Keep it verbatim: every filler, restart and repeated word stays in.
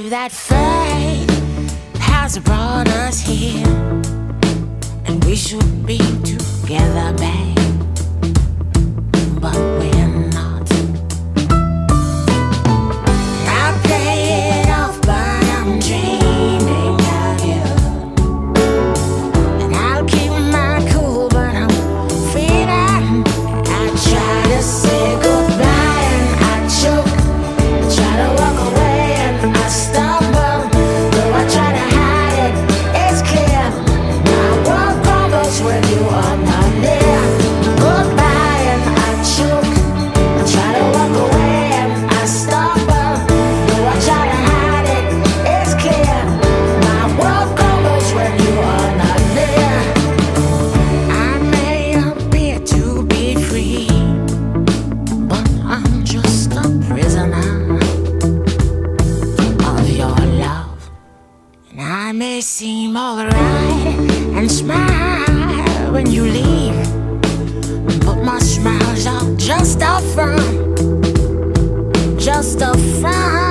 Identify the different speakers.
Speaker 1: that fate has brought us here, and we should be together, babe, but we're not. I play it off, but I'm dreaming of you, and I'll keep my cool, but I'm feeling. I try to say goodbye and I choke, try to walk away and I stumble, though I try to hide it, it's clear. My world crumbles when you are not near. Goodbye and I choke, I try to walk away and I stumble, though I try to hide it, it's clear. My world crumbles when you are not near. I may appear to be free, but I'm just a prisoner of your love. And I may seem alright and smile when you leave, but my smiles are just a front, just a front.